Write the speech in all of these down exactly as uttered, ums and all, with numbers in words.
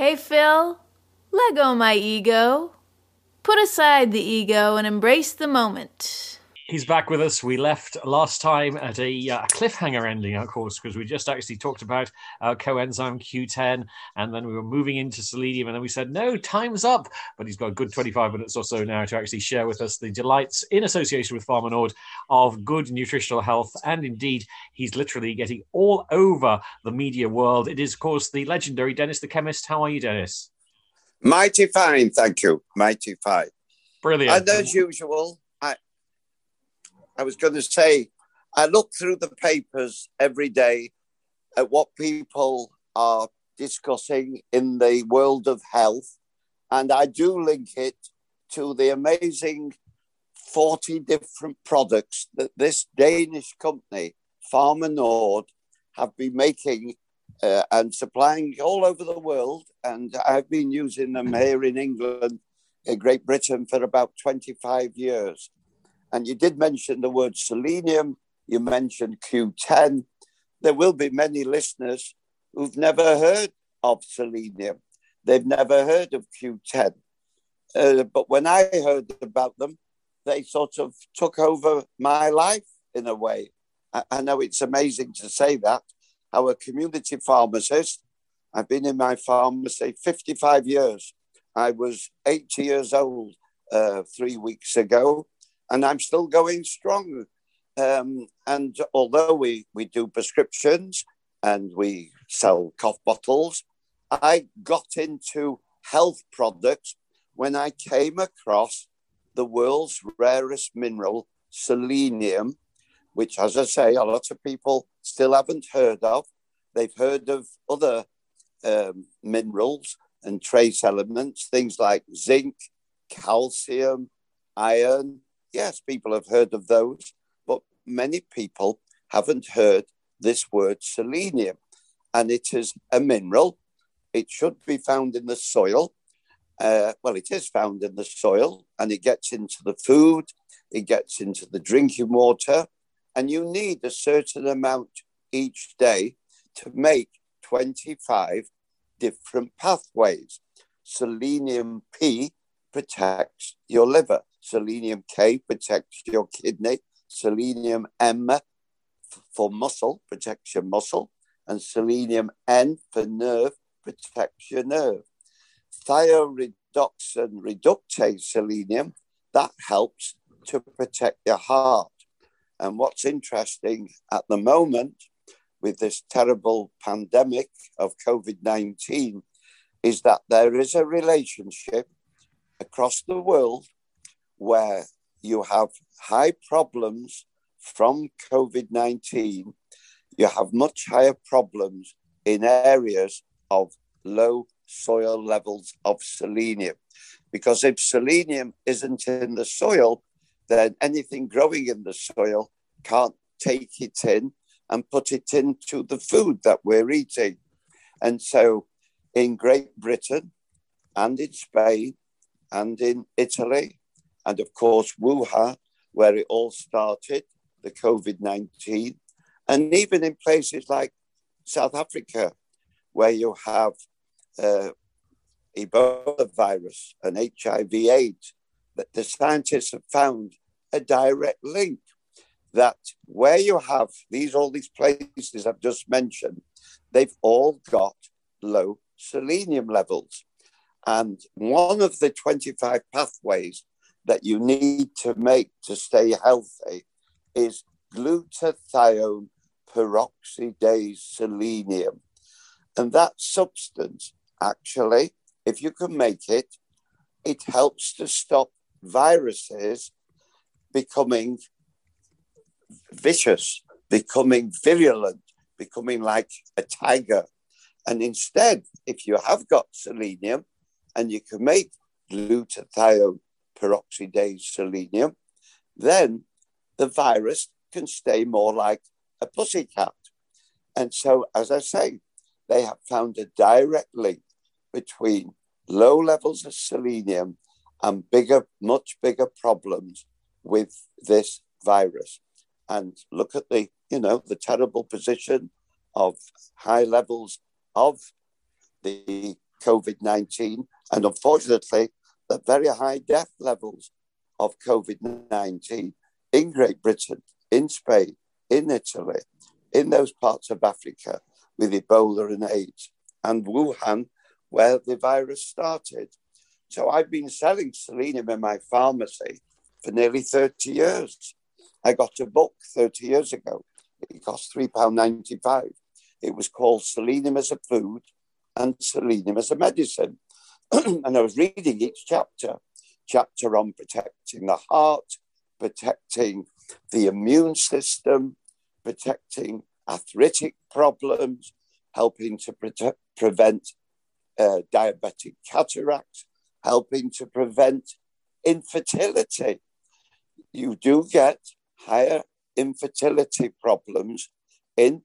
Hey, Phil, let go my ego. Put aside the ego and embrace the moment. He's back with us. We left last time at a uh, cliffhanger ending, of course, because we just actually talked about uh, coenzyme Q ten, and then we were moving into selenium, and then we said, no, time's up. But he's got a good twenty-five minutes or so now to actually share with us the delights in association with Pharma Nord of good nutritional health. And indeed, he's literally getting all over the media world. It is, of course, the legendary Dennis the Chemist. How are you, Dennis? Mighty fine, thank you. Mighty fine. Brilliant. And as usual, I I was going to say, I look through the papers every day at what people are discussing in the world of health, and I do link it to the amazing forty different products that this Danish company, Pharma Nord, have been making uh, and supplying all over the world. And I've been using them here in England, in Great Britain, for about twenty-five years. And you did mention the word selenium, you mentioned Q ten. There will be many listeners who've never heard of selenium. They've never heard of Q ten. Uh, but when I heard about them, they sort of took over my life in a way. I, I know it's amazing to say that. I'm a community pharmacist. I've been in my pharmacy fifty-five years. I was eighty years old uh, three weeks ago, and I'm still going strong. Um, and although we, we do prescriptions and we sell cough bottles, I got into health products when I came across the world's rarest mineral, selenium, which, as I say, a lot of people still haven't heard of. They've heard of other um, minerals and trace elements, things like zinc, calcium, iron. Yes, people have heard of those, but many people haven't heard this word selenium. And it is a mineral. It should be found in the soil. Uh, well, it is found in the soil, and it gets into the food, it gets into the drinking water, and you need a certain amount each day to make twenty-five different pathways. Selenium P protects your liver. Selenium K protects your kidney. Selenium M for muscle protects your muscle. And selenium N for nerve protects your nerve. Thioredoxin reductase selenium, that helps to protect your heart. And what's interesting at the moment with this terrible pandemic of COVID nineteen is that there is a relationship across the world where you have high problems from COVID nineteen. You have much higher problems in areas of low soil levels of selenium. Because if selenium isn't in the soil, then anything growing in the soil can't take it in and put it into the food that we're eating. And so in Great Britain and in Spain and in Italy, and of course Wuhan, where it all started, the COVID nineteen, and even in places like South Africa, where you have uh, Ebola virus and H I V AIDS, that the scientists have found a direct link that where you have these, all these places I've just mentioned, they've all got low selenium levels. And one of the twenty-five pathways that you need to make to stay healthy is glutathione peroxidase selenium. And that substance, actually, if you can make it, it helps to stop viruses becoming vicious, becoming virulent, becoming like a tiger. And instead, if you have got selenium and you can make glutathione peroxidase selenium, then the virus can stay more like a pussycat. And so, as I say, they have found a direct link between low levels of selenium and bigger, much bigger problems with this virus. And look at the, you know, the terrible position of high levels of the COVID nineteen, and unfortunately, the very high death levels of COVID nineteen in Great Britain, in Spain, in Italy, in those parts of Africa with Ebola and AIDS, and Wuhan, where the virus started. So I've been selling selenium in my pharmacy for nearly thirty years. I got a book thirty years ago. It cost three pounds ninety-five. It was called Selenium as a Food and Selenium as a Medicine. And I was reading each chapter, chapter on protecting the heart, protecting the immune system, protecting arthritic problems, helping to protect, prevent uh, diabetic cataracts, helping to prevent infertility. You do get higher infertility problems in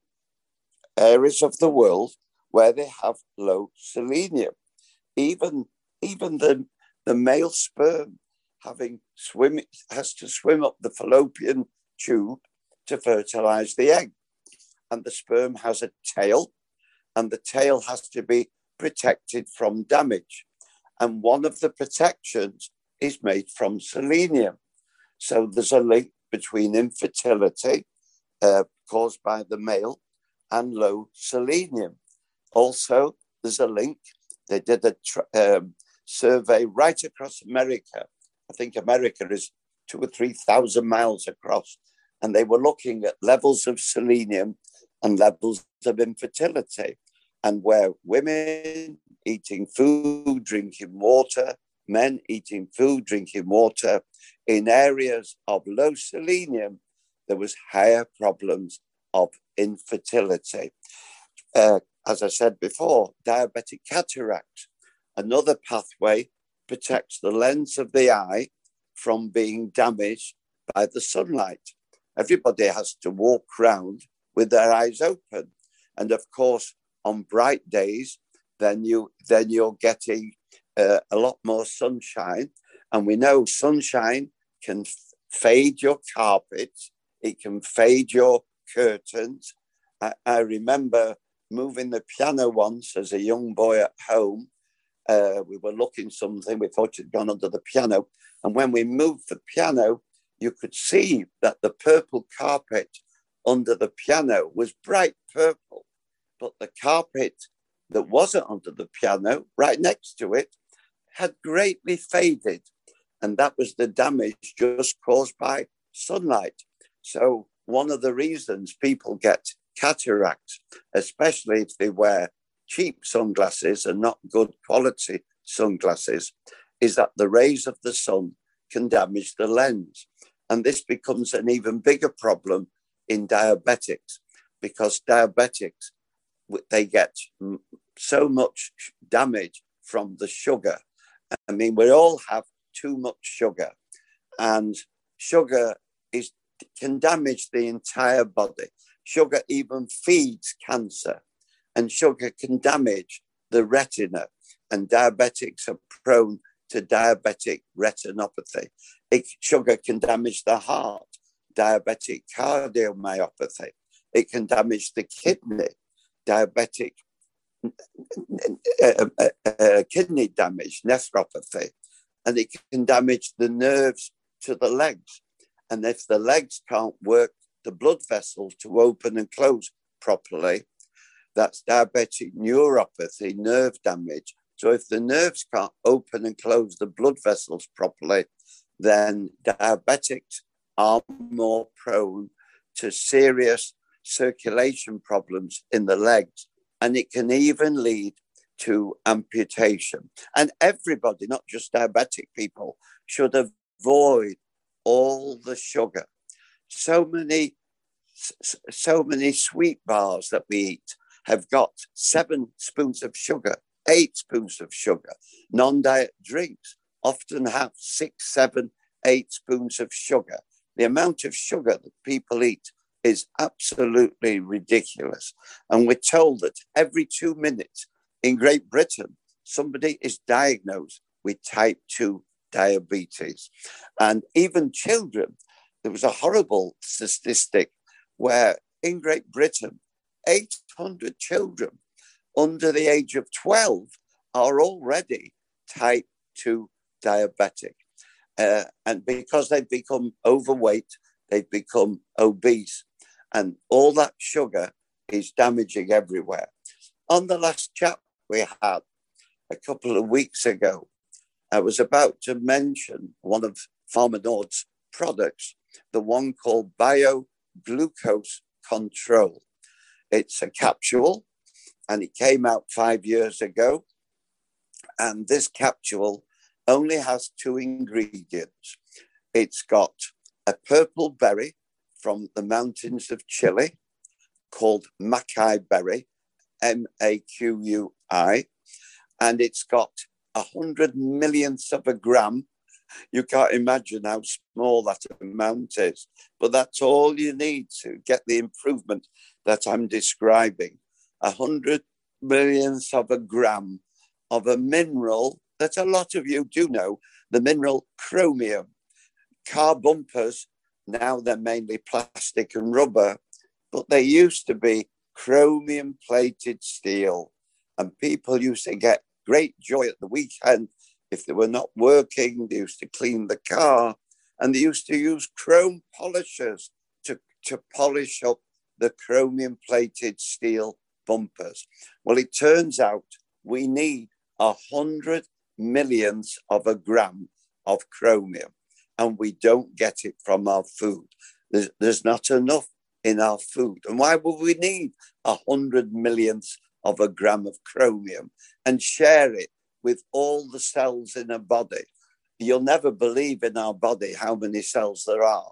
areas of the world where they have low selenium. Even, even the, the male sperm having swim has to swim up the fallopian tube to fertilize the egg. And the sperm has a tail, and the tail has to be protected from damage. And one of the protections is made from selenium. So there's a link between infertility uh, caused by the male and low selenium. Also, there's a link. They did a tr- um, survey right across America. I think America is two or three thousand miles across. And they were looking at levels of selenium and levels of infertility. And where women eating food, drinking water, men eating food, drinking water, in areas of low selenium, there was higher problems of infertility. Uh, as I said before, diabetic cataracts, another pathway, protects the lens of the eye from being damaged by the sunlight. Everybody has to walk around with their eyes open. And of course, on bright days, then, you, then you're getting uh, a lot more sunshine. And we know sunshine can f- fade your carpets. It can fade your curtains. I, I remember moving the piano once as a young boy at home. Uh, we were looking something, we thought it had gone under the piano. And when we moved the piano, you could see that the purple carpet under the piano was bright purple, but the carpet that wasn't under the piano, right next to it, had greatly faded. And that was the damage just caused by sunlight. So one of the reasons people get cataracts, especially if they wear cheap sunglasses and not good quality sunglasses, is that the rays of the sun can damage the lens. And this becomes an even bigger problem in diabetics, because diabetics, they get so much damage from the sugar. I mean, we all have too much sugar, and sugar is can damage the entire body. Sugar even feeds cancer, and sugar can damage the retina, and diabetics are prone to diabetic retinopathy. It, sugar can damage the heart, diabetic cardiomyopathy. It can damage the kidney, diabetic uh, uh, uh, kidney damage, nephropathy. And it can damage the nerves to the legs. And if the legs can't work the blood vessels to open and close properly, that's diabetic neuropathy, nerve damage. So if the nerves can't open and close the blood vessels properly, then diabetics are more prone to serious circulation problems in the legs. And it can even lead to amputation. And everybody, not just diabetic people, should avoid all the sugar. So many, so many sweet bars that we eat have got seven spoons of sugar, eight spoons of sugar. Non-diet drinks often have six, seven, eight spoons of sugar. The amount of sugar that people eat is absolutely ridiculous. And we're told that every two minutes in Great Britain, somebody is diagnosed with type two diabetes. And even children, there was a horrible statistic where in Great Britain, eight hundred children under the age of twelve are already type two diabetic. Uh, and because they've become overweight, they've become obese. And all that sugar is damaging everywhere. On the last chat we had a couple of weeks ago, I was about to mention one of Pharma Nord's products, the one called BioGlucose Control. It's a capsule, and it came out five years ago. And this capsule only has two ingredients. It's got a purple berry from the mountains of Chile called Mackay berry, M A Q U I, and it's got a hundred millionth of a gram. You can't imagine how small that amount is, but that's all you need to get the improvement that I'm describing. A hundred millionth of a gram of a mineral that a lot of you do know, the mineral chromium. Car bumpers, now they're mainly plastic and rubber, but they used to be chromium plated steel. And people used to get great joy at the weekend if they were not working. They used to clean the car, and they used to use chrome polishers to, to polish up the chromium plated steel bumpers. Well, it turns out we need a hundred millionths of a gram of chromium, and we don't get it from our food. There's, there's not enough in our food. And why would we need a hundred millionths of a gram of chromium and share it with all the cells in a body? You'll never believe in our body how many cells there are.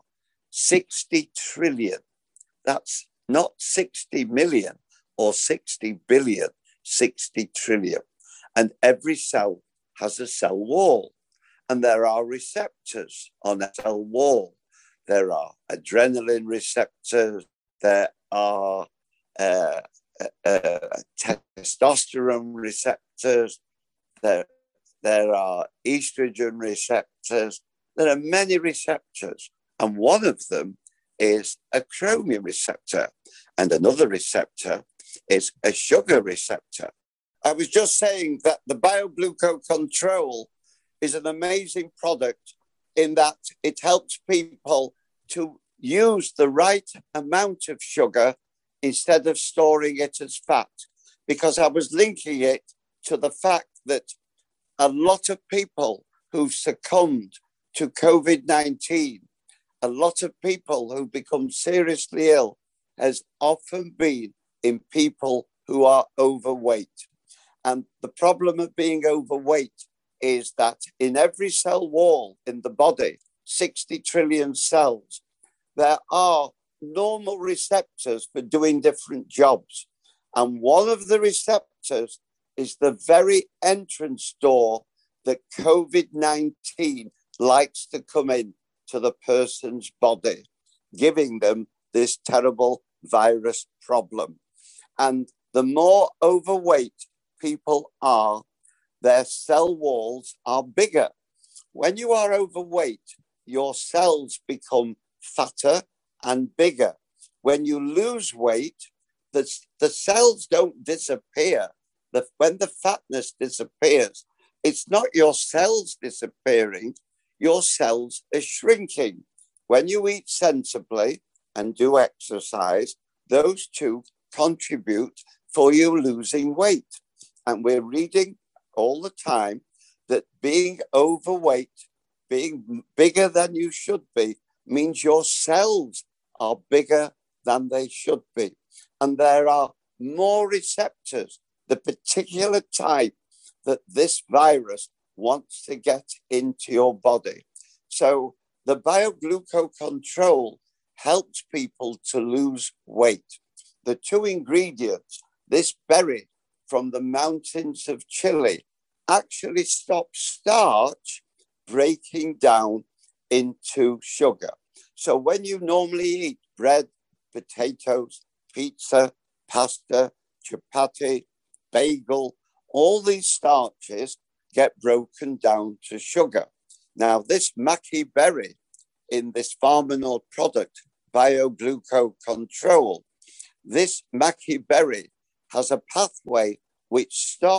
sixty trillion. That's not sixty million or sixty billion, sixty trillion. And every cell has a cell wall. And there are receptors on a cell wall. There are adrenaline receptors. There are uh, uh, testosterone receptors. There, there are estrogen receptors. There are many receptors. And one of them is a chromium receptor. And another receptor is a sugar receptor. I was just saying that the BioGlucose Control is an amazing product in that it helps people to use the right amount of sugar instead of storing it as fat. Because I was linking it to the fact that a lot of people who've succumbed to COVID nineteen, a lot of people who've become seriously ill, has often been in people who are overweight. And the problem of being overweight is that in every cell wall in the body, sixty trillion cells, there are normal receptors for doing different jobs. And one of the receptors is the very entrance door that COVID nineteen likes to come in to the person's body, giving them this terrible virus problem. And the more overweight people are, their cell walls are bigger. When you are overweight, your cells become fatter and bigger. When you lose weight, the, the cells don't disappear. The, when the fatness disappears, it's not your cells disappearing, your cells are shrinking. When you eat sensibly and do exercise, those two contribute for you losing weight. And we're reading all the time that being overweight, being bigger than you should be, means your cells are bigger than they should be. And there are more receptors, the particular type that this virus wants to get into your body. So the BioGlucose Control helps people to lose weight. The two ingredients, this berry from the mountains of Chile, actually stops starch breaking down into sugar. So when you normally eat bread, potatoes, pizza, pasta, chapati, bagel, all these starches get broken down to sugar. Now, this Mackay berry in this Pharma Nord product, BioGlucose Control, this Mackay berry has a pathway which stops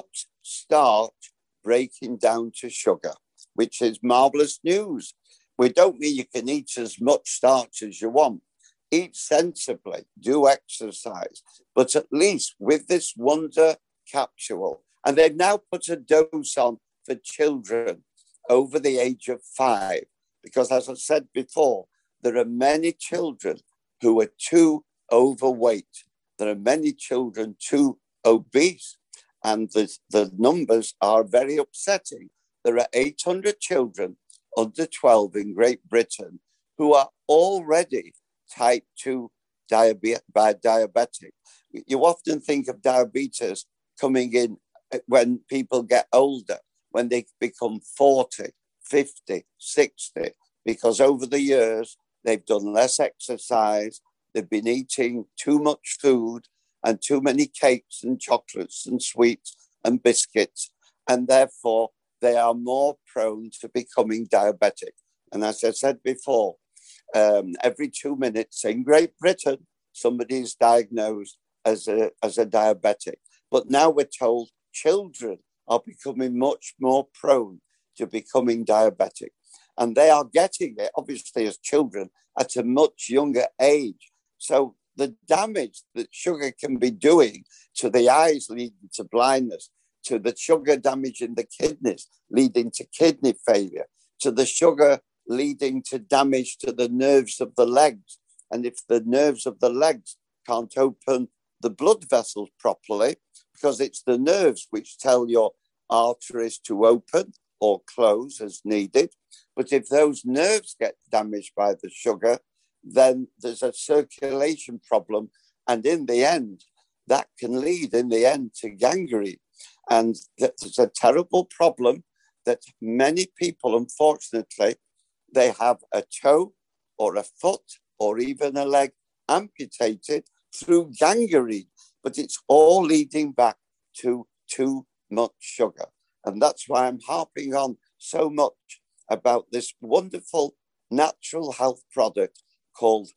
start breaking down to sugar, which is marvelous news. We don't mean you can eat as much starch as you want. Eat sensibly, do exercise, but at least with this wonder capsule, and they've now put a dose on for children over the age of five, because as I said before, there are many children who are too overweight. There are many children too obese, and the, the numbers are very upsetting. There are eight hundred children under twelve in Great Britain who are already type two diabe- diabetic. You often think of diabetes coming in when people get older, when they become forty, fifty, sixty, because over the years, they've done less exercise, they've been eating too much food and too many cakes and chocolates and sweets and biscuits, and therefore they are more prone to becoming diabetic. And as I said before, um, every two minutes in Great Britain, somebody is diagnosed as a, as a diabetic. But now we're told children are becoming much more prone to becoming diabetic. And they are getting it, obviously, as children at a much younger age. So the damage that sugar can be doing to the eyes, leading to blindness, to the sugar damage in the kidneys, leading to kidney failure, to the sugar leading to damage to the nerves of the legs. And if the nerves of the legs can't open the blood vessels properly, because it's the nerves which tell your arteries to open or close as needed. But if those nerves get damaged by the sugar, then there's a circulation problem. And in the end, that can lead in the end to gangrene. And it's a terrible problem that many people, unfortunately, they have a toe or a foot or even a leg amputated through gangrene. But it's all leading back to too much sugar. And that's why I'm harping on so much about this wonderful natural health product called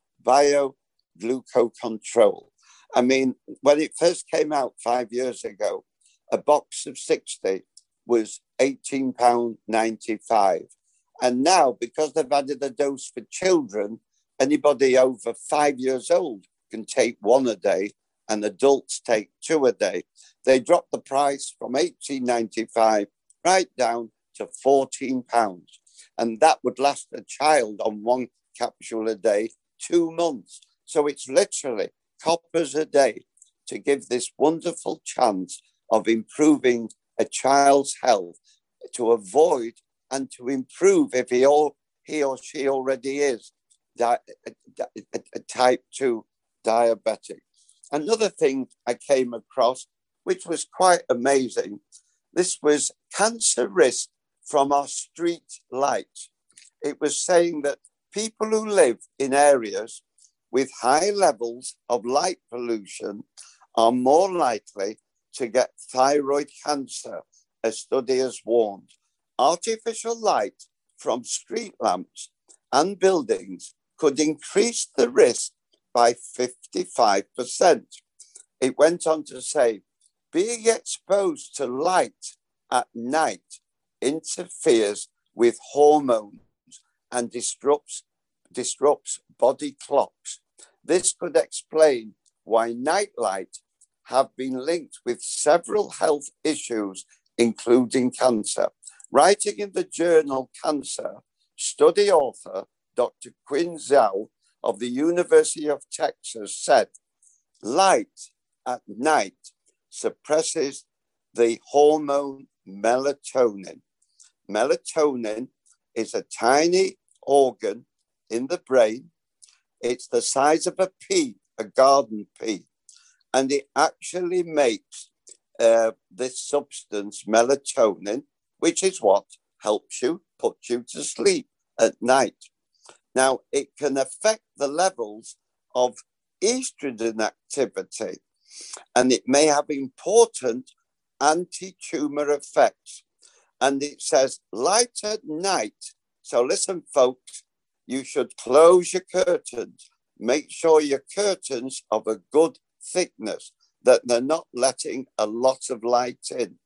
BioGlucocontrol. I mean, when it first came out five years ago, a box of sixty was eighteen pounds ninety-five. And now, because they've added a dose for children, anybody over five years old can take one a day, and adults take two a day. They dropped the price from eighteen ninety-five right down to fourteen pounds. And that would last a child on one capsule a day, two months. So it's literally coppers a day to give this wonderful chance of improving a child's health, to avoid and to improve, if he or, he or she already is di- a, a, a type two diabetic. Another thing I came across, which was quite amazing, this was cancer risk from our street lights. It was saying that people who live in areas with high levels of light pollution are more likely to get thyroid cancer, a study has warned. Artificial light from street lamps and buildings could increase the risk by fifty-five percent. It went on to say, being exposed to light at night interferes with hormones and disrupts, disrupts body clocks. This could explain why night light have been linked with several health issues, including cancer. Writing in the journal Cancer, study author Doctor Quinn Zhao of the University of Texas said, light at night suppresses the hormone melatonin. Melatonin is a tiny organ in the brain. It's the size of a pea, a garden pea, and it actually makes uh, this substance, melatonin, which is what helps you, puts you to sleep at night. Now, it can affect the levels of estrogen activity, and it may have important anti-tumor effects. And it says light at night. So listen, folks, you should close your curtains. Make sure your curtains are of a good thickness, that they're not letting a lot of light in.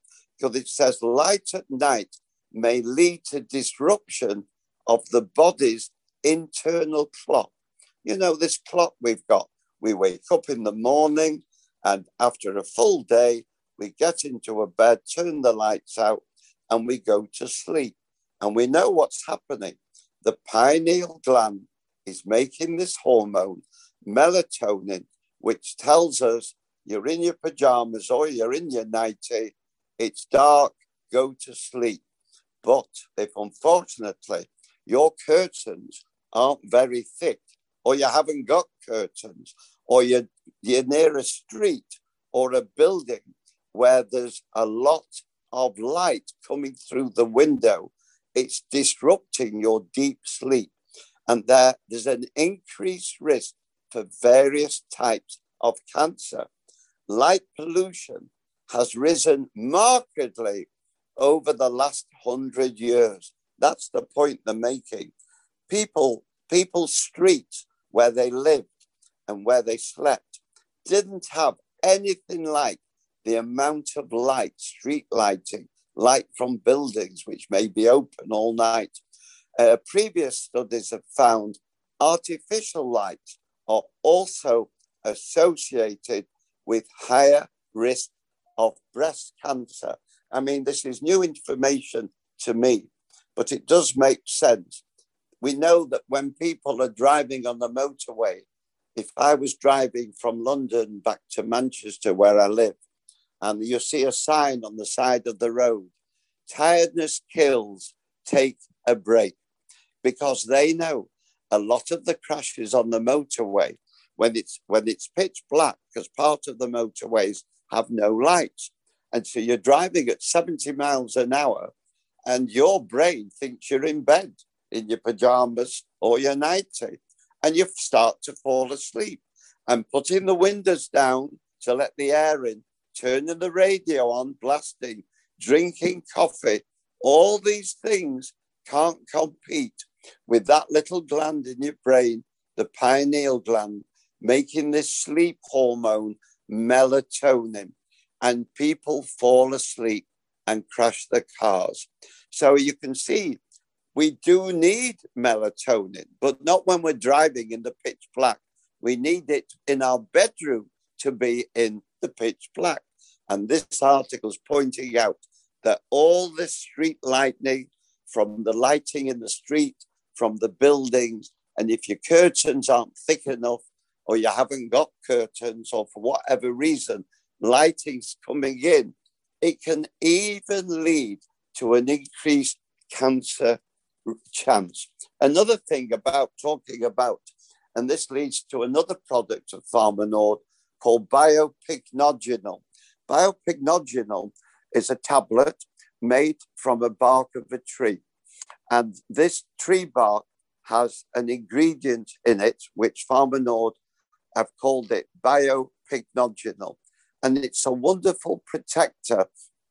because it says light at night may lead to disruption of the body's internal clock. You know, this clock we've got, we wake up in the morning and after a full day, we get into a bed, turn the lights out, and we go to sleep. And we know what's happening. The pineal gland is making this hormone, melatonin, which tells us you're in your pajamas or you're in your nightie, it's dark, go to sleep. But if unfortunately your curtains aren't very thick, or you haven't got curtains, or you're, you're near a street or a building where there's a lot of light coming through the window, it's disrupting your deep sleep. And there, there's an increased risk for various types of cancer. Light pollution has risen markedly over the last hundred years. That's the point they're making. People, people's streets where they lived and where they slept didn't have anything like the amount of light, street lighting, light from buildings, which may be open all night. Uh, previous studies have found artificial lights are also associated with higher risk of breast cancer. I mean, this is new information to me, but it does make sense. We know that when people are driving on the motorway, if I was driving from London back to Manchester, where I live, and you see a sign on the side of the road, tiredness kills, take a break, because they know a lot of the crashes on the motorway, when it's when it's pitch black, because part of the motorways have no lights. And so you're driving at seventy miles an hour and your brain thinks you're in bed in your pajamas or your nightie, and you start to fall asleep. And putting the windows down to let the air in, turning the radio on, blasting, drinking coffee, all these things can't compete with that little gland in your brain, the pineal gland, making this sleep hormone, melatonin. And people fall asleep and crash their cars. So you can see we do need melatonin, but not when we're driving in the pitch black. We need it in our bedroom to be in the pitch black. And this article is pointing out that all this street lighting, from the lighting in the street, from the buildings, and if your curtains aren't thick enough, or you haven't got curtains, or for whatever reason, lighting's coming in, it can even lead to an increased cancer chance. Another thing about talking about, and this leads to another product of Pharma Nord called biopycnogenol. Biopycnogenol is a tablet made from a bark of a tree. And this tree bark has an ingredient in it, which Pharma Nord have called it biopycnogenol. And it's a wonderful protector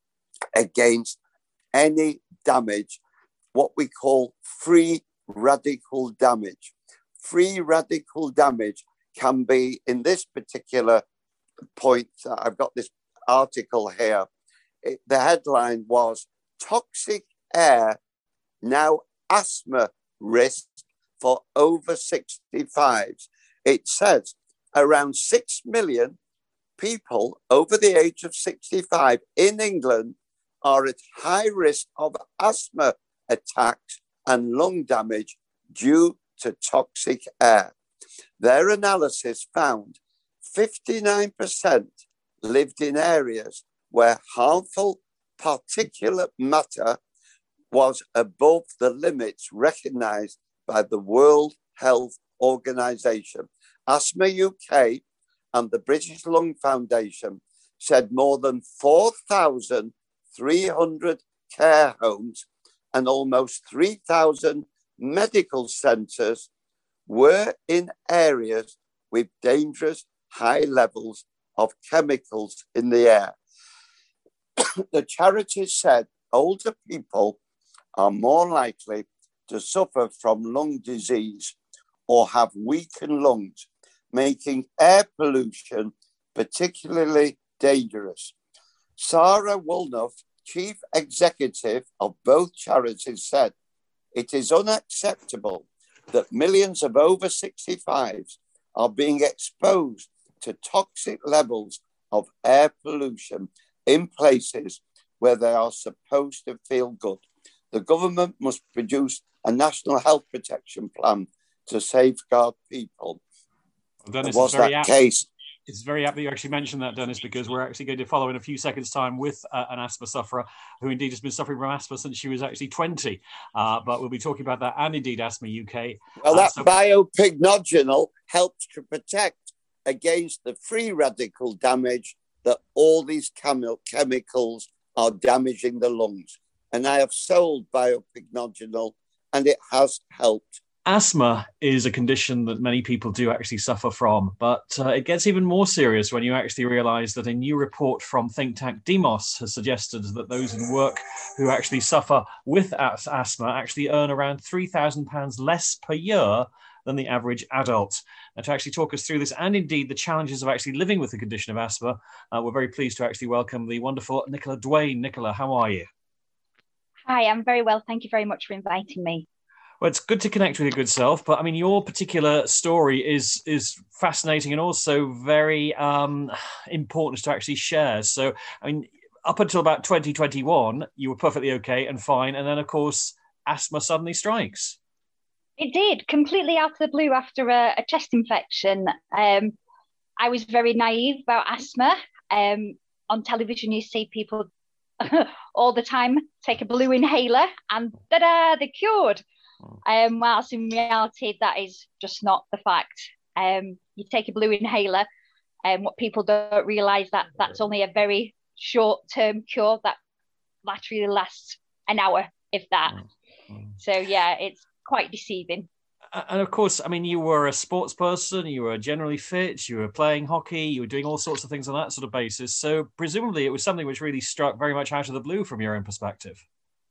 against any damage, what we call free radical damage. Free radical damage can be, in this particular point, I've got this article here. It, the headline was, toxic air, now asthma risk for over sixty-fives. It says around six million people over the age of sixty-five in England are at high risk of asthma attacks and lung damage due to toxic air. Their analysis found fifty-nine percent lived in areas where harmful particulate matter was above the limits recognized by the World Health Organization. Asthma U K and the British Lung Foundation said more than four thousand three hundred care homes and almost three thousand medical centres were in areas with dangerous high levels of chemicals in the air. The charity said older people are more likely to suffer from lung disease or have weakened lungs, making air pollution particularly dangerous. Sarah Woolnough chief executive of both charities said, "It is unacceptable that millions of over sixty-fives are being exposed to toxic levels of air pollution in places where they are supposed to feel good. The government must produce a national health protection plan to safeguard people." Well, Dennis, was that apt. case? It's very apt that you actually mentioned that, Dennis, because we're actually going to follow in a few seconds' time with uh, an asthma sufferer who indeed has been suffering from asthma since she was actually twenty. Uh, but we'll be talking about that and indeed Asthma U K. Well, uh, that so- biopignogenol helps to protect against the free radical damage that all these chemi- chemicals are damaging the lungs. And I have sold biopignogenol and it has helped. Asthma is a condition that many people do actually suffer from, but uh, it gets even more serious when you actually realise that a new report from think tank Demos has suggested that those in work who actually suffer with as- asthma actually earn around three thousand pounds less per year than the average adult. And to actually talk us through this and indeed the challenges of actually living with the condition of asthma, uh, we're very pleased to actually welcome the wonderful Nicola Duane. Nicola, how are you? Hi, I'm very well. Thank you very much for inviting me. Well, it's good to connect with your good self, but I mean, your particular story is is fascinating and also very um, important to actually share. So, I mean, up until about twenty twenty-one, you were perfectly okay and fine, and then, of course, asthma suddenly strikes. It did, completely out of the blue after a, a chest infection. Um, I was very naive about asthma. Um, on television, you see people all the time take a blue inhaler and ta-da, they're cured. Um, whilst in reality, that is just not the fact. Um, you take a blue inhaler, and what people don't realise that that's only a very short-term cure that literally lasts an hour, if that. So yeah, it's quite deceiving. And of course, I mean, you were a sports person, you were generally fit, you were playing hockey, you were doing all sorts of things on that sort of basis. So presumably, it was something which really struck very much out of the blue from your own perspective.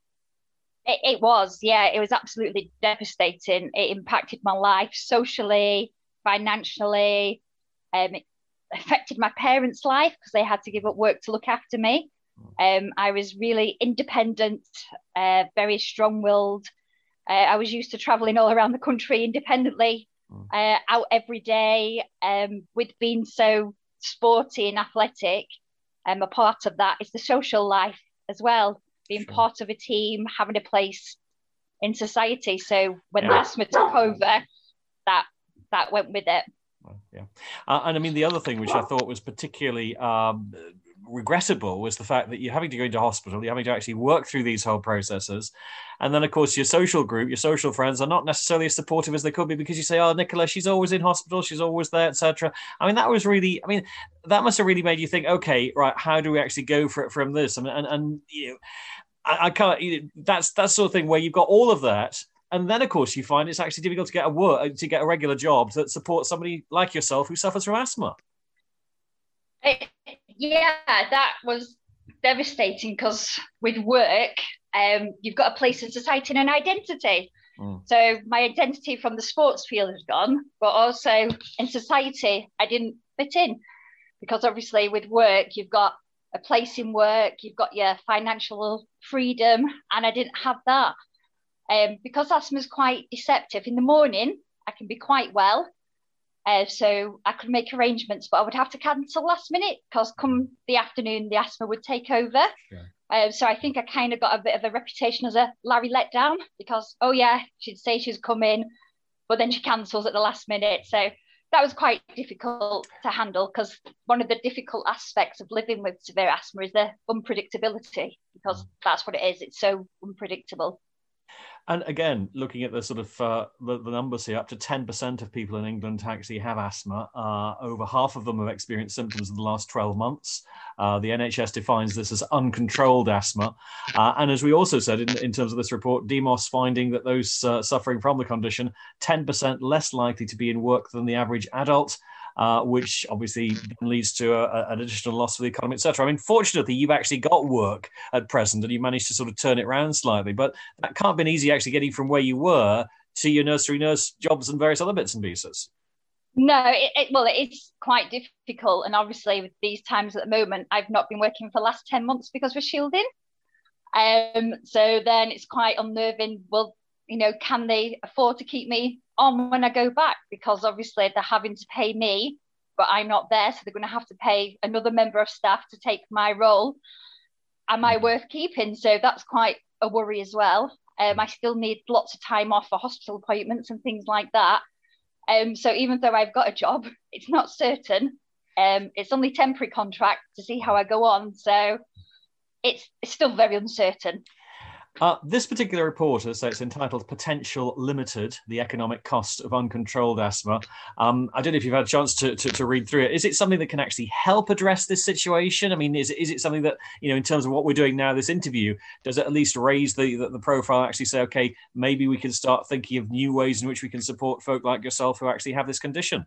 It, it was, yeah, it was absolutely devastating. It impacted my life socially, financially. Um, it affected my parents' life because they had to give up work to look after me. Um, I was really independent, uh, very strong-willed. Uh, I was used to traveling all around the country independently, uh, out every day. Um, with being so sporty and athletic, um, a part of that is the social life as well. Being sure. part of a team, having a place in society. So when yeah. asthma took over, that that went with it. Yeah, uh, and I mean the other thing which I thought was particularly um, regrettable was the fact that you're having to go into hospital, you're having to actually work through these whole processes, and then of course your social group, your social friends are not necessarily as supportive as they could be because you say, "Oh, Nicola, she's always in hospital, she's always there, et cetera" I mean, that was really, I mean, that must have really made you think, okay, right, how do we actually go for it from this? And and, and you know, I, I can't. You know, that's that sort of thing where you've got all of that. And then, of course, you find it's actually difficult to get a work to get a regular job that supports somebody like yourself who suffers from asthma. It, yeah, that was devastating because with work, um, you've got a place in society and an identity. Mm. So my identity from the sports field is gone, but also in society, I didn't fit in because obviously with work, you've got a place in work, you've got your financial freedom, and I didn't have that. Um, because asthma is quite deceptive. In the morning, I can be quite well. Uh, so I could make arrangements, but I would have to cancel last minute because come the afternoon, the asthma would take over. Sure. Uh, so I think I kind of got a bit of a reputation as a Larry letdown because, oh yeah, she'd say she's coming, but then she cancels at the last minute. So that was quite difficult to handle because one of the difficult aspects of living with severe asthma is the unpredictability because that's what it is. It's so unpredictable. And again, looking at the sort of uh, the, the numbers here, up to ten percent of people in England actually have asthma. Uh, over half of them have experienced symptoms in the last twelve months. Uh, the N H S defines this as uncontrolled asthma. Uh, and as we also said in, in terms of this report, Demos finding that those uh, suffering from the condition, ten percent less likely to be in work than the average adult. Uh, which obviously leads to a, an additional loss for the economy, et cetera. I mean, fortunately, you've actually got work at present and you managed to sort of turn it around slightly, but that can't have been easy actually getting from where you were to your nursery nurse jobs and various other bits and pieces. No, it, it, well, it is quite difficult. And obviously with these times at the moment, I've not been working for the last ten months because we're shielding. Um, so then it's quite unnerving. Well, you know, can they afford to keep me on when I go back? Because obviously they're having to pay me, but I'm not there. So they're going to have to pay another member of staff to take my role. Am I worth keeping? So that's quite a worry as well. Um, I still need lots of time off for hospital appointments and things like that. Um, so even though I've got a job, it's not certain. Um, it's only temporary contract to see how I go on. So it's, it's still very uncertain. Uh, this particular report, so it's entitled Potential Limited, the Economic Cost of Uncontrolled Asthma. Um, I don't know if you've had a chance to, to, to read through it. Is it something that can actually help address this situation? I mean, is, is it something that, you know, in terms of what we're doing now, this interview, does it at least raise the, the, the profile, actually say, okay, maybe we can start thinking of new ways in which we can support folk like yourself who actually have this condition?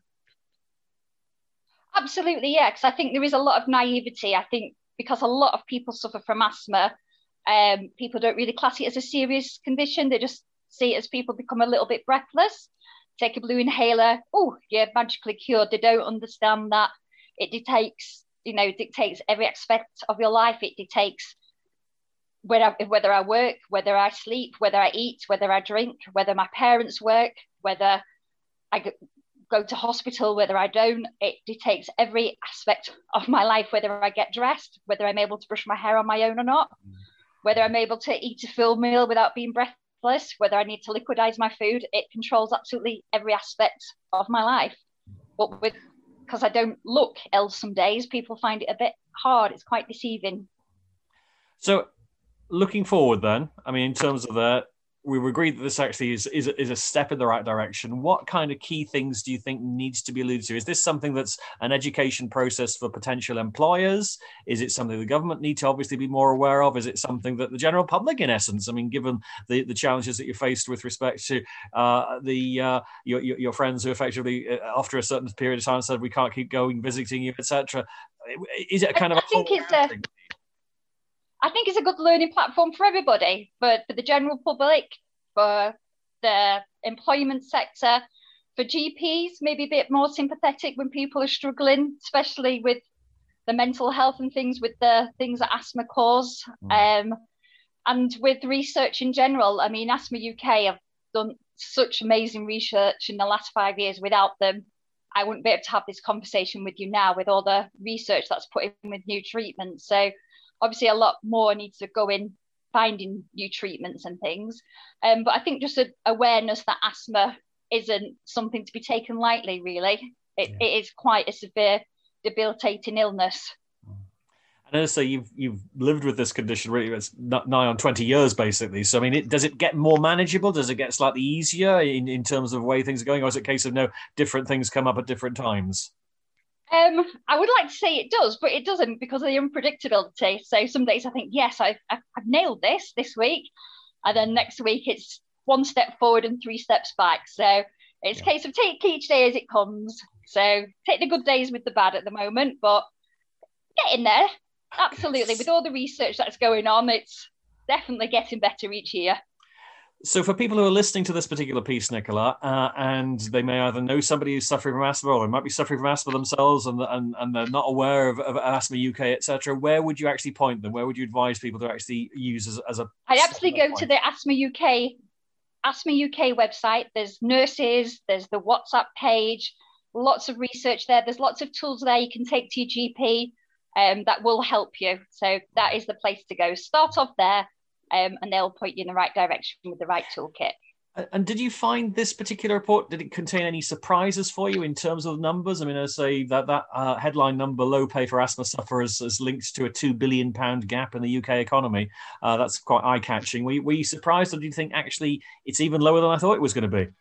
Absolutely, yeah, because I think there is a lot of naivety. I think because a lot of people suffer from asthma, Um, people don't really class it as a serious condition. They just see it as people become a little bit breathless, take a blue inhaler, oh, you're magically cured. They don't understand that it dictates, you know, dictates every aspect of your life. It dictates whether I, whether I work, whether I sleep, whether I eat, whether I drink, whether my parents work, whether I go to hospital, whether I don't. It dictates every aspect of my life, whether I get dressed, whether I'm able to brush my hair on my own or not. Mm. Whether I'm able to eat a full meal without being breathless, whether I need to liquidize my food, it controls absolutely every aspect of my life. But with, because I don't look ill some days, people find it a bit hard. It's quite deceiving. So looking forward then, I mean, in terms of that, we've agreed that this actually is, is, is a step in the right direction. What kind of key things do you think needs to be alluded to? Is this something that's an education process for potential employers? Is it something the government need to obviously be more aware of? Is it something that the general public, in essence, I mean, given the, the challenges that you're faced with respect to uh, the uh, your, your, your friends who effectively, uh, after a certain period of time, said, we can't keep going, visiting you, et cetera. Is it a kind of a I think it's a, I think it's a good learning platform for everybody, but for the general public, for the employment sector, for G Ps, maybe a bit more sympathetic when people are struggling, especially with the mental health and things, with the things that asthma cause. Mm. Um, and with research in general, I mean, Asthma U K have done such amazing research in the last five years. Without them, I wouldn't be able to have this conversation with you now with all the research that's put in with new treatments. So obviously a lot more needs to go in finding new treatments and things. Um, but I think just an awareness that asthma isn't something to be taken lightly, really. It, yeah. it is quite a severe, debilitating illness. And also, you've you've lived with this condition really, it's nigh on twenty years, basically. So, I mean, it, does it get more manageable? Does it get slightly easier in, in terms of the way things are going? Or is it a case of, no, different things come up at different times? Um, I would like to say it does, but it doesn't because of the unpredictability. So some days I think, yes, I've, I've, I've nailed this this week. And then next week it's one step forward and three steps back. So it's yeah. a case of take each day as it comes. So take the good days with the bad at the moment, but get in there. Absolutely. With all the research that's going on, it's definitely getting better each year. So for people who are listening to this particular piece, Nicola, uh, and they may either know somebody who's suffering from asthma or they might be suffering from asthma themselves and, and, and they're not aware of, of Asthma U K, et cetera, where would you actually point them? Where would you advise people to actually use as, as a... I'd absolutely go point? to the Asthma U K, Asthma U K website. There's nurses, there's the WhatsApp page, lots of research there. There's lots of tools there you can take to your G P um, that will help you. So that is the place to go. Start off there. Um, and they'll point you in the right direction with the right toolkit. And did you find this particular report, did it contain any surprises for you in terms of numbers? I mean, I say that that uh, headline number, low pay for asthma sufferers, is linked to a two billion pounds gap in the U K economy. Uh, that's quite eye-catching. Were you, were you surprised, or do you think actually it's even lower than I thought it was going to be?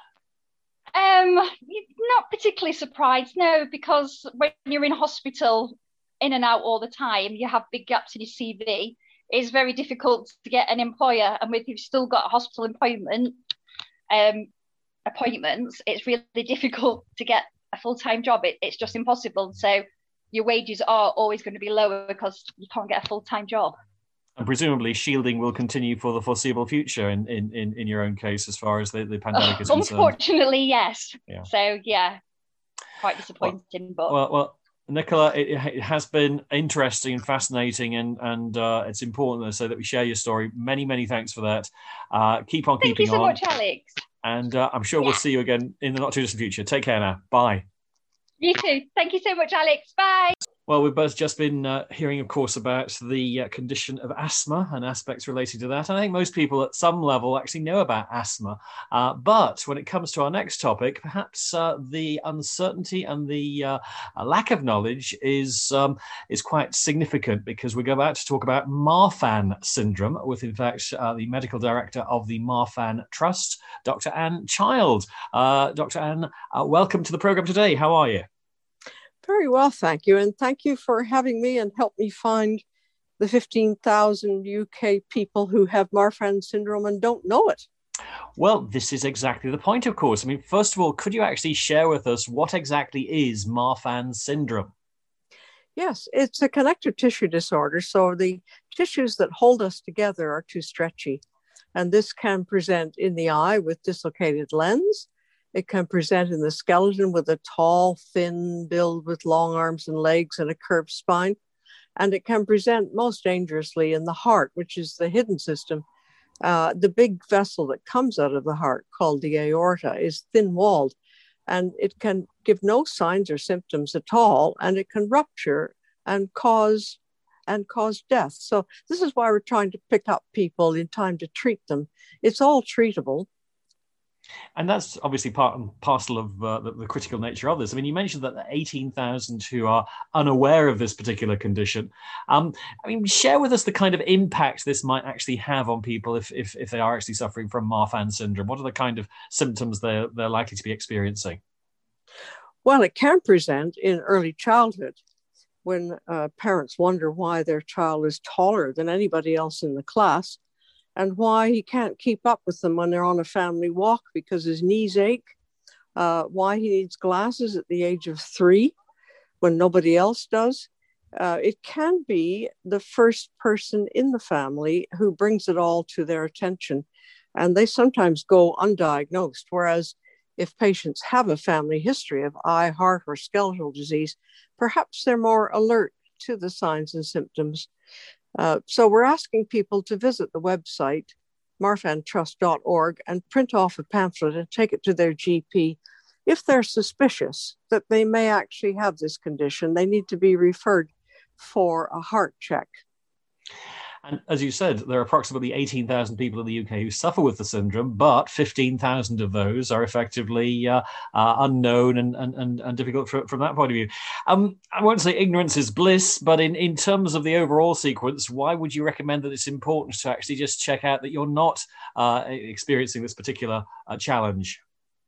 Um, not particularly surprised, no, because when you're in hospital, in and out all the time, you have big gaps in your C V. It's very difficult to get an employer, and with you've still got a hospital employment um, appointments, it's really difficult to get a full-time job. It, it's just impossible. So your wages are always going to be lower because you can't get a full-time job. And presumably shielding will continue for the foreseeable future in, in, in, in your own case as far as the, the pandemic is concerned. Unfortunately, yes. Yeah. So, yeah, quite disappointing. Well, but well, well Nicola, it, it has been interesting and fascinating, and and uh, it's important so that we share your story. Many, many thanks for that. Uh, keep on Thank keeping you so on. much, Alex. And uh, I'm sure yeah. we'll see you again in the not too distant future. Take care now. Bye. You too. Thank you so much, Alex. Bye. Well, we've both just been uh, hearing, of course, about the uh, condition of asthma and aspects related to that. I think most people at some level actually know about asthma. Uh, but when it comes to our next topic, perhaps uh, the uncertainty and the uh, lack of knowledge is, um, is quite significant, because we're about to talk about Marfan syndrome with, in fact, uh, the medical director of the Marfan Trust, Doctor Anne Child. Uh, Doctor Anne, uh, welcome to the program today. How are you? Very well, thank you. And thank you for having me and help me find the fifteen thousand U K people who have Marfan syndrome and don't know it. Well, this is exactly the point, of course. I mean, first of all, could you actually share with us what exactly is Marfan syndrome? Yes, it's a connective tissue disorder. So the tissues that hold us together are too stretchy. And this can present in the eye with dislocated lens. It can present in the skeleton with a tall, thin build with long arms and legs and a curved spine. And it can present most dangerously in the heart, which is the hidden system. Uh, the big vessel that comes out of the heart, called the aorta, is thin-walled, and it can give no signs or symptoms at all, and it can rupture and cause and cause death. So this is why we're trying to pick up people in time to treat them. It's all treatable. And that's obviously part and parcel of uh, the, the critical nature of this. I mean, you mentioned that the eighteen thousand who are unaware of this particular condition. Um, I mean, share with us the kind of impact this might actually have on people if, if, if they are actually suffering from Marfan syndrome. What are the kind of symptoms they're, they're likely to be experiencing? Well, it can present in early childhood when uh, parents wonder why their child is taller than anybody else in the class, and why he can't keep up with them when they're on a family walk because his knees ache, uh, why he needs glasses at the age of three when nobody else does. Uh, it can be the first person in the family who brings it all to their attention, and they sometimes go undiagnosed, whereas if patients have a family history of eye, heart, or skeletal disease, perhaps they're more alert to the signs and symptoms. Uh, so we're asking people to visit the website, marfan trust dot org, and print off a pamphlet and take it to their G P. If they're suspicious that they may actually have this condition, they need to be referred for a heart check. And as you said, there are approximately eighteen thousand people in the U K who suffer with the syndrome, but fifteen thousand of those are effectively uh, uh, unknown and, and, and, and difficult for, from that point of view. Um, I won't say ignorance is bliss, but in, in terms of the overall sequence, why would you recommend that it's important to actually just check out that you're not uh, experiencing this particular uh, challenge?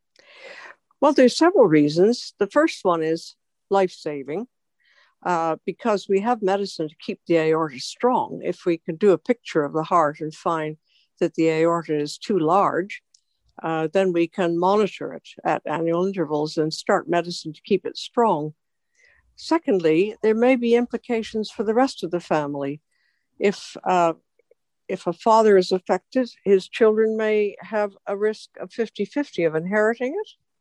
Well, there's several reasons. The first one is life-saving. Uh, because we have medicine to keep the aorta strong. If we can do a picture of the heart and find that the aorta is too large, uh, then we can monitor it at annual intervals and start medicine to keep it strong. Secondly, there may be implications for the rest of the family. If, uh, if a father is affected, his children may have a risk of fifty-fifty of inheriting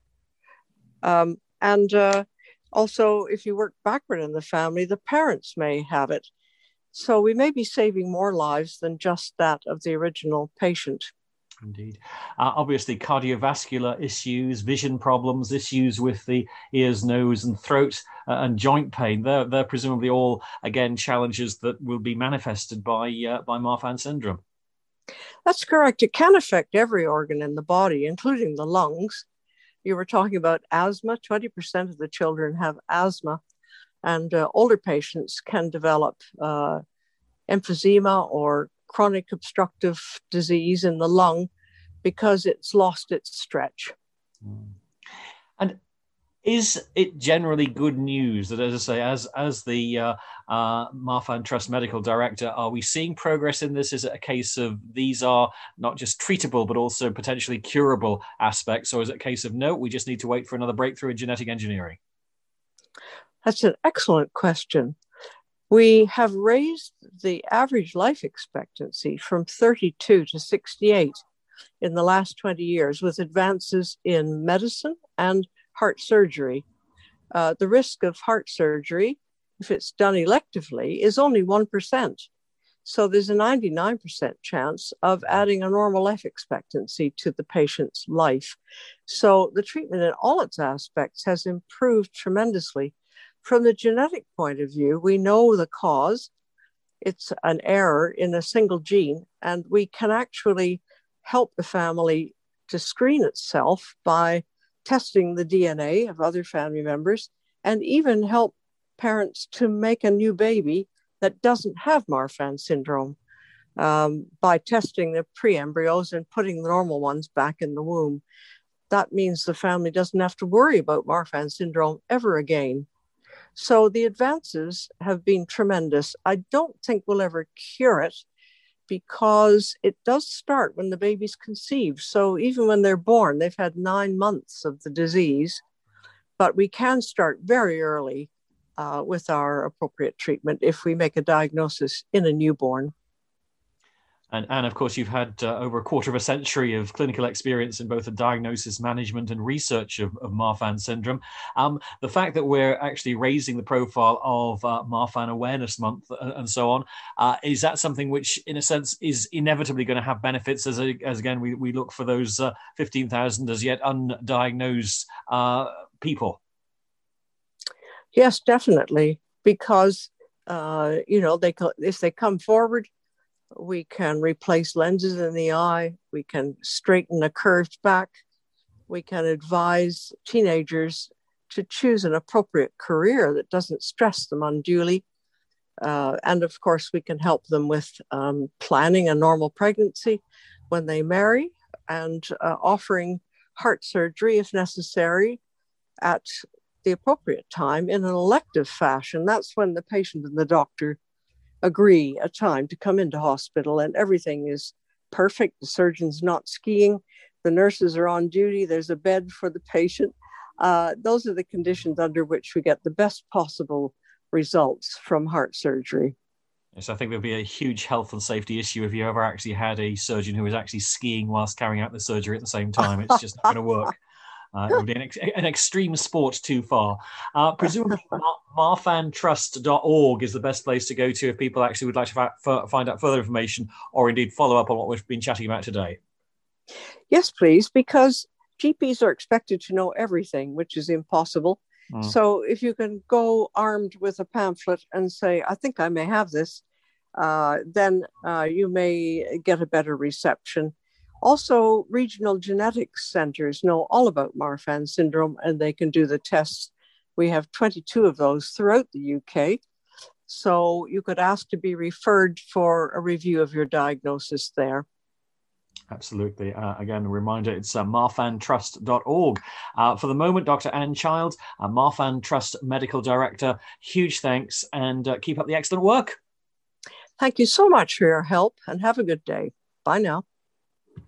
it. Um, and uh, Also, if you work backward in the family, the parents may have it. So we may be saving more lives than just that of the original patient. Indeed. Uh, obviously, cardiovascular issues, vision problems, issues with the ears, nose and throat uh, and joint pain, they're, they're presumably all, again, challenges that will be manifested by, uh, by Marfan syndrome. That's correct. It can affect every organ in the body, including the lungs. You were talking about asthma. twenty percent of the children have asthma, and uh, older patients can develop uh, emphysema or chronic obstructive disease in the lung because it's lost its stretch. Mm. And is it generally good news that, as I say, as as the uh, uh, Marfan Trust Medical Director, are we seeing progress in this? Is it a case of these are not just treatable, but also potentially curable aspects? Or is it a case of, no, we just need to wait for another breakthrough in genetic engineering? That's an excellent question. We have raised the average life expectancy from thirty-two to sixty-eight in the last twenty years with advances in medicine and heart surgery. uh, the risk of heart surgery, if it's done electively, is only one percent. So there's a ninety-nine percent chance of adding a normal life expectancy to the patient's life. So the treatment in all its aspects has improved tremendously. From the genetic point of view, we know the cause. It's an error in a single gene, and we can actually help the family to screen itself by testing the D N A of other family members, and even help parents to make a new baby that doesn't have Marfan syndrome um, by testing the pre-embryos and putting the normal ones back in the womb. That means the family doesn't have to worry about Marfan syndrome ever again. So the advances have been tremendous. I don't think we'll ever cure it, because it does start when the baby's conceived. So even when they're born, they've had nine months of the disease, but we can start very early uh, with our appropriate treatment if we make a diagnosis in a newborn. And, and of course, you've had uh, over a quarter of a century of clinical experience in both the diagnosis, management and research of, of Marfan syndrome. Um, the fact that we're actually raising the profile of uh, Marfan Awareness Month and, and so on, uh, is that something which, in a sense, is inevitably going to have benefits as, a, as again, we, we look for those uh, fifteen thousand as yet undiagnosed uh, people? Yes, definitely, because, uh, you know, they if they come forward, we can replace lenses in the eye. We can straighten a curved back. We can advise teenagers to choose an appropriate career that doesn't stress them unduly. Uh, and of course, we can help them with um, planning a normal pregnancy when they marry, and uh, offering heart surgery if necessary at the appropriate time in an elective fashion. That's when the patient and the doctor agree a time to come into hospital and everything is perfect. The surgeon's not skiing, the nurses are on duty, there's a bed for the patient. Uh, those are the conditions under which we get the best possible results from heart surgery. Yes, I think there'll be a huge health and safety issue if you ever actually had a surgeon who was actually skiing whilst carrying out the surgery at the same time. It's just not going to work. Uh, it would be an, ex- an extreme sport too far. Uh, presumably, Mar- marfan trust dot org is the best place to go to if people actually would like to fa- f- find out further information or indeed follow up on what we've been chatting about today. Yes, please, because G Ps are expected to know everything, which is impossible. Mm. So if you can go armed with a pamphlet and say, I think I may have this, uh, then uh, you may get a better reception. Also, regional genetics centers know all about Marfan syndrome, and they can do the tests. We have twenty-two of those throughout the U K. So you could ask to be referred for a review of your diagnosis there. Absolutely. Uh, again, a reminder, it's uh, marfan trust dot org. Uh, for the moment, Doctor Anne Child, uh, Marfan Trust Medical Director, huge thanks, and uh, keep up the excellent work. Thank you so much for your help, and have a good day. Bye now.